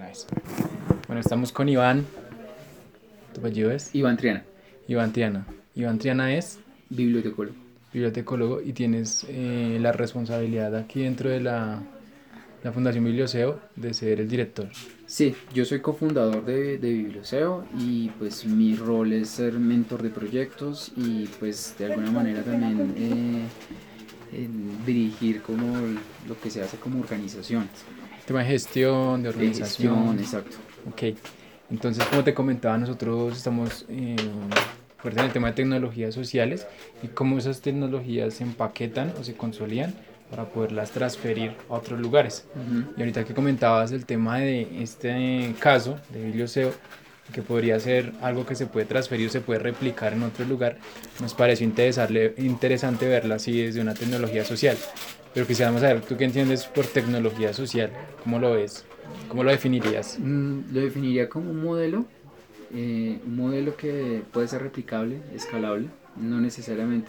Nice. Bueno, estamos con Iván. ¿Tu apellido es? Iván Triana, Iván Triana. Iván Triana es bibliotecólogo. bibliotecólogo y tienes la responsabilidad aquí dentro de la Fundación Biblioseo de ser el director. Sí, yo soy cofundador de Biblioseo y pues mi rol es ser mentor de proyectos y pues de alguna manera también dirigir como lo que se hace como organizaciones. Tema de gestión, de De gestión, organización. exacto. Ok. Entonces, como te comentaba, nosotros estamos fuertes en el tema de tecnologías sociales y cómo esas tecnologías se empaquetan o se consolidan para poderlas transferir a otros lugares. Ujú. Y ahorita que comentabas el tema de este caso de Biblioseo, que podría ser algo que se puede transferir, se puede replicar en otro lugar, nos pareció interesante verla así desde una tecnología social. Pero quisiéramos saber, ¿tú qué entiendes por tecnología social? ¿Cómo lo ves? ¿Cómo lo definirías? Lo definiría como un modelo que puede ser replicable, escalable, no necesariamente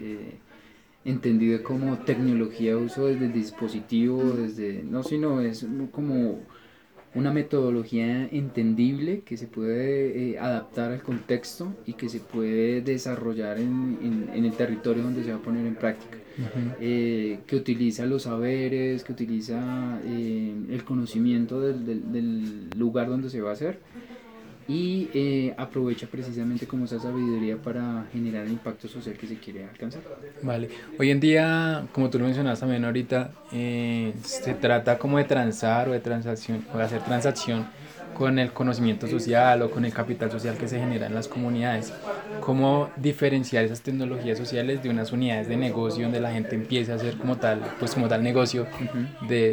entendido como tecnología de uso desde el dispositivo, desde no, sino es como una metodología entendible que se puede adaptar al contexto y que se puede desarrollar en el territorio donde se va a poner en práctica. Ujú. Que utiliza los saberes, que utiliza el conocimiento del lugar donde se va a hacer y aprovecha precisamente como esa sabiduría para generar el impacto social que se quiere alcanzar. Vale. Hoy en día, como tú lo mencionabas también ahorita, se trata como de transar o de transacción o de hacer transacción con el conocimiento social o con el capital social que se genera en las comunidades. ¿Cómo diferenciar esas tecnologías sociales de unas unidades de negocio donde la gente empieza a hacer como tal, pues como tal negocio Uh-huh.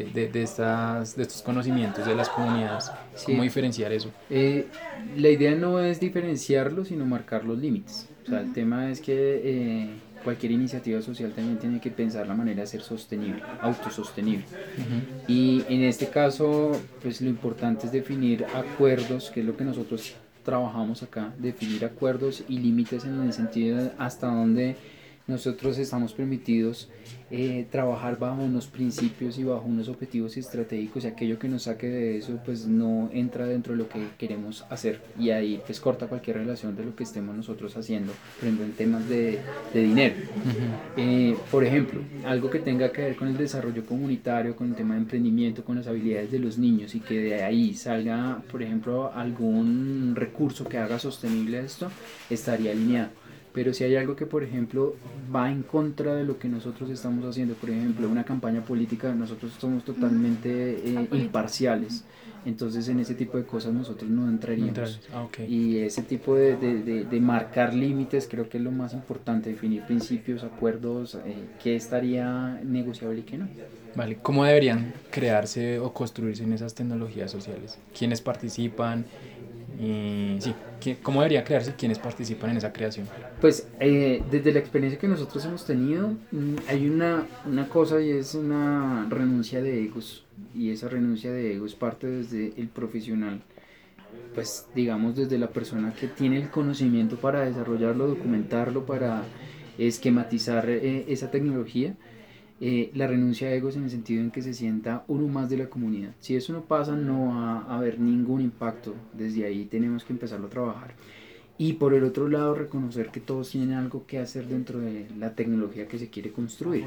de estos conocimientos de las comunidades? ¿Cómo Sí, diferenciar eso? la idea no es diferenciarlo, sino marcar los límites. O sea, el tema es que cualquier iniciativa social también tiene que pensar la manera de ser sostenible, autosostenible. Ujú. Y en este caso, pues lo importante es definir acuerdos, que es lo que nosotros trabajamos acá, definir acuerdos y límites en el sentido de hasta dónde nosotros estamos permitidos trabajar bajo unos principios y bajo unos objetivos estratégicos y aquello que nos saque de eso pues no entra dentro de lo que queremos hacer y ahí pues corta cualquier relación de lo que estemos nosotros haciendo, por ejemplo en temas de dinero. Por ejemplo, algo que tenga que ver con el desarrollo comunitario, con el tema de emprendimiento, con las habilidades de los niños y que de ahí salga, por ejemplo, algún recurso que haga sostenible esto, estaría alineado. Pero si hay algo que, por ejemplo, va en contra de lo que nosotros estamos haciendo, por ejemplo, una campaña política, nosotros somos totalmente imparciales. Entonces, en ese tipo de cosas nosotros no entraríamos. Neutrales. Ah, ok. Y ese tipo de marcar límites creo que es lo más importante, definir principios, acuerdos, qué estaría negociable y qué no. Vale, ¿cómo deberían crearse o construirse en esas tecnologías sociales? ¿Quiénes participan? Y sí, ¿cómo debería crearse y quiénes participan en esa creación? Pues desde la experiencia que nosotros hemos tenido, hay una cosa y es una renuncia de egos. Y esa renuncia de egos parte desde el profesional, pues digamos desde la persona que tiene el conocimiento para desarrollarlo, documentarlo, para esquematizar esa tecnología. La renuncia a egos en el sentido en que se sienta uno más de la comunidad. Si eso no pasa, no va a haber ningún impacto. Desde ahí tenemos que empezarlo a trabajar. Y por el otro lado, reconocer que todos tienen algo que hacer dentro de la tecnología que se quiere construir.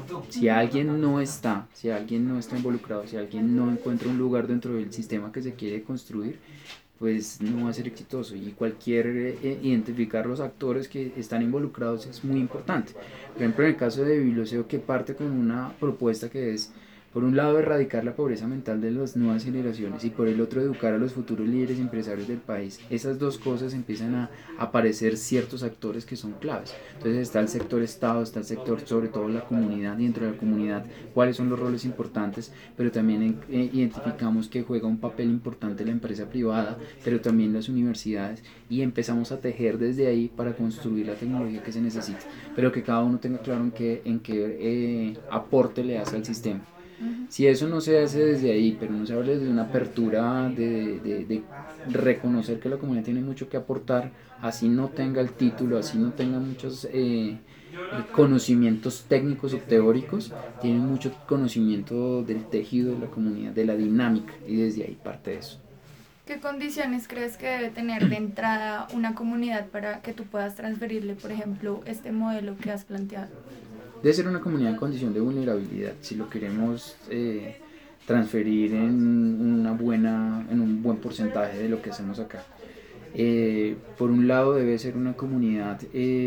Si alguien no está involucrado, si alguien no encuentra un lugar dentro del sistema que se quiere construir, pues no va a ser exitoso y cualquier identificar los actores que están involucrados es muy importante. Por ejemplo, en el caso de Biblioseo que parte con una propuesta que es por un lado erradicar la pobreza mental de las nuevas generaciones y por el otro educar a los futuros líderes empresarios del país. Esas dos cosas empiezan a aparecer ciertos actores que son claves. Entonces está el sector Estado, está el sector sobre todo la comunidad y dentro de la comunidad cuáles son los roles importantes, pero también identificamos que juega un papel importante la empresa privada, pero también las universidades y empezamos a tejer desde ahí para construir la tecnología que se necesita, pero que cada uno tenga claro en qué aporte le hace al sistema. Si eso no se hace desde ahí, pero no se habla desde una apertura de reconocer que la comunidad tiene mucho que aportar, así no tenga el título, así no tenga muchos conocimientos técnicos o teóricos, tiene mucho conocimiento del tejido de la comunidad, de la dinámica, y desde ahí parte de eso. ¿Qué condiciones crees que debe tener de entrada una comunidad para que tú puedas transferirle, por ejemplo, este modelo que has planteado? Debe ser una comunidad en condición de vulnerabilidad. Si lo queremos transferir en un buen porcentaje de lo que hacemos acá. Por un lado debe ser una comunidad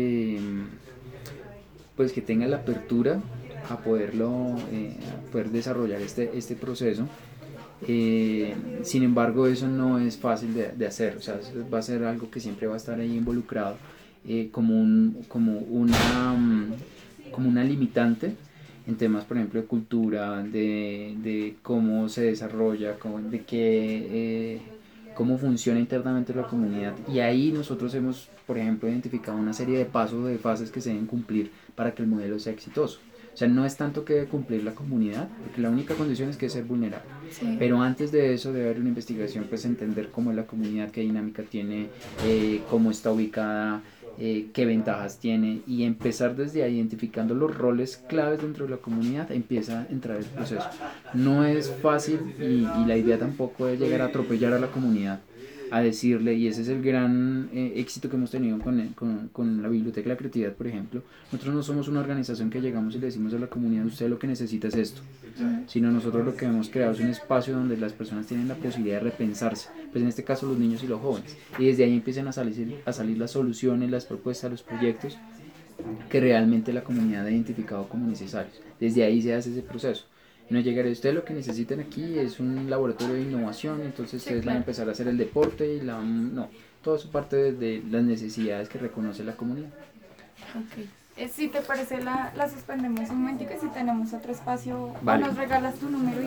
pues que tenga la apertura a a poder desarrollar este proceso. Sin embargo, eso no es fácil de hacer, o sea, va a ser algo que siempre va a estar ahí involucrado como una limitante en temas, por ejemplo, de cultura, de cómo se desarrolla, cómo funciona internamente la comunidad. Y ahí nosotros hemos, por ejemplo, identificado una serie de pasos, de fases que se deben cumplir para que el modelo sea exitoso. O sea, no es tanto que debe cumplir la comunidad, porque la única condición es que es ser vulnerable. Sí. Pero antes de eso debe haber una investigación, pues entender cómo es la comunidad, qué dinámica tiene, cómo está ubicada, qué ventajas tiene, y empezar desde ahí identificando los roles claves dentro de la comunidad, empieza a entrar el proceso. No es fácil y la idea tampoco es llegar a atropellar a la comunidad, a decirle, y ese es el gran éxito que hemos tenido con la Biblioteca de la Creatividad, por ejemplo. Nosotros no somos una organización que llegamos y le decimos a la comunidad, usted lo que necesita es esto, sino nosotros lo que hemos creado es un espacio donde las personas tienen la posibilidad de repensarse, pues en este caso los niños y los jóvenes, y desde ahí empiezan a salir las soluciones, las propuestas, los proyectos que realmente la comunidad ha identificado como necesarios. Desde ahí se hace ese proceso. No llegar a usted, lo que necesitan aquí es un laboratorio de innovación, entonces Sí, ustedes van a claro. empezar a hacer el deporte no, todo eso parte de las necesidades que reconoce la comunidad. Ok. Si te parece, la suspendemos un momentico y si tenemos otro espacio, Vale. o nos regalas tu número.